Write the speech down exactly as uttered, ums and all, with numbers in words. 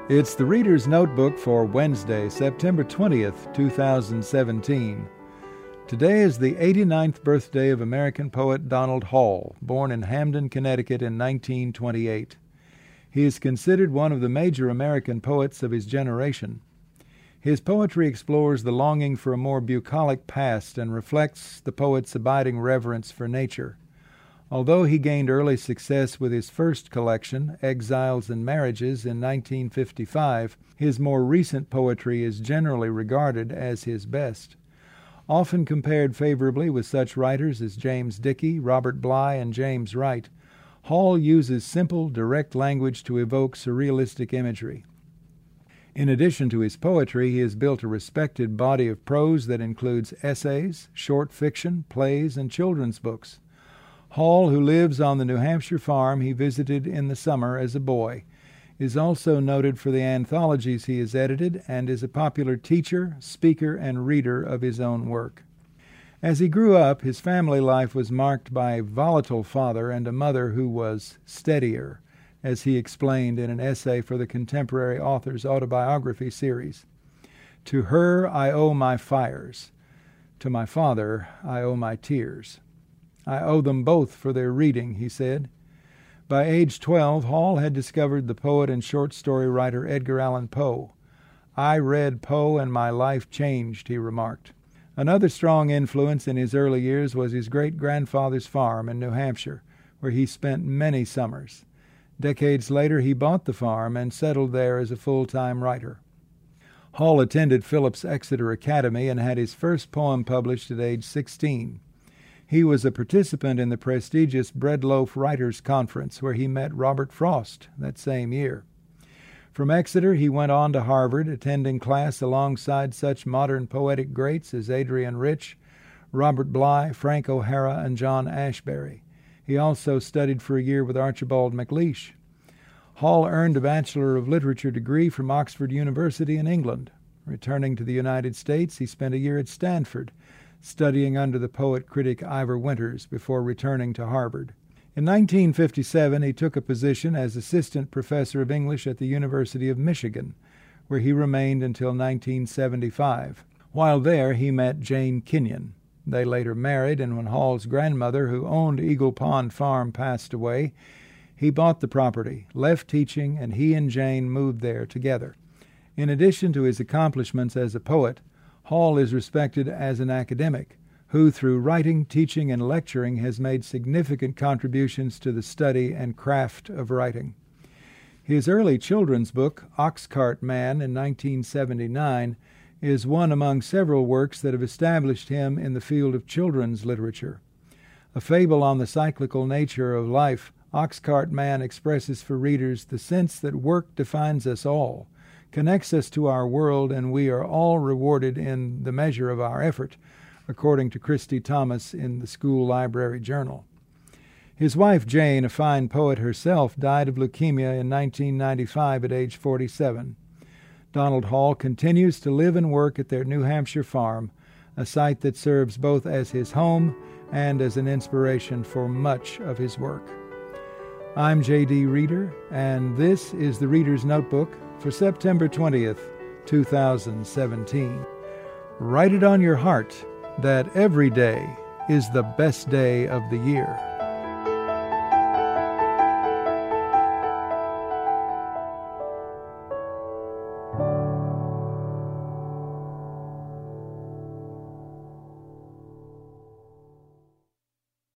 It's the Reader's Notebook for Wednesday, September twentieth, two thousand seventeen. Today is the eighty-ninth birthday of American poet Donald Hall, born in Hamden, Connecticut in nineteen twenty-eight. He is considered one of the major American poets of his generation. His poetry explores the longing for a more bucolic past and reflects the poet's abiding reverence for nature. Although he gained early success with his first collection, Exiles and Marriages, in nineteen fifty-five, his more recent poetry is generally regarded as his best. Often compared favorably with such writers as James Dickey, Robert Bly, and James Wright, Hall uses simple, direct language to evoke surrealistic imagery. In addition to his poetry, he has built a respected body of prose that includes essays, short fiction, plays, and children's books. Hall, who lives on the New Hampshire farm he visited in the summer as a boy, is also noted for the anthologies he has edited and is a popular teacher, speaker, and reader of his own work. As he grew up, his family life was marked by a volatile father and a mother who was steadier, as he explained in an essay for the Contemporary Authors Autobiography series. To her I owe my fires. To my father I owe my tears. I owe them both for their reading, he said. By age twelve, Hall had discovered the poet and short story writer Edgar Allan Poe. I read Poe and my life changed, he remarked. Another strong influence in his early years was his great-grandfather's farm in New Hampshire, where he spent many summers. Decades later, he bought the farm and settled there as a full-time writer. Hall attended Phillips Exeter Academy and had his first poem published at age sixteen. He was a participant in the prestigious Bread Loaf Writers' Conference, where he met Robert Frost that same year. From Exeter, he went on to Harvard, attending class alongside such modern poetic greats as Adrian Rich, Robert Bly, Frank O'Hara, and John Ashbery. He also studied for a year with Archibald MacLeish. Hall earned a Bachelor of Literature degree from Oxford University in England. Returning to the United States, he spent a year at Stanford, studying under the poet-critic Ivor Winters before returning to Harvard. In nineteen fifty-seven, he took a position as assistant professor of English at the University of Michigan, where he remained until nineteen seventy-five. While there, he met Jane Kenyon. They later married, and when Hall's grandmother, who owned Eagle Pond Farm, passed away, he bought the property, left teaching, and he and Jane moved there together. In addition to his accomplishments as a poet, Hall is respected as an academic who, through writing, teaching, and lecturing, has made significant contributions to the study and craft of writing. His early children's book, Oxcart Man, in nineteen seventy-nine, is one among several works that have established him in the field of children's literature. A fable on the cyclical nature of life, Oxcart Man expresses for readers the sense that work defines us all, connects us to our world, and we are all rewarded in the measure of our effort, according to Christy Thomas in the School Library Journal. His wife Jane, a fine poet herself, died of leukemia in nineteen ninety-five at age forty-seven. Donald Hall continues to live and work at their New Hampshire farm, a site that serves both as his home and as an inspiration for much of his work. I'm J D Reader, and this is the Reader's Notebook for September twentieth, two thousand seventeen. Write it on your heart that every day is the best day of the year.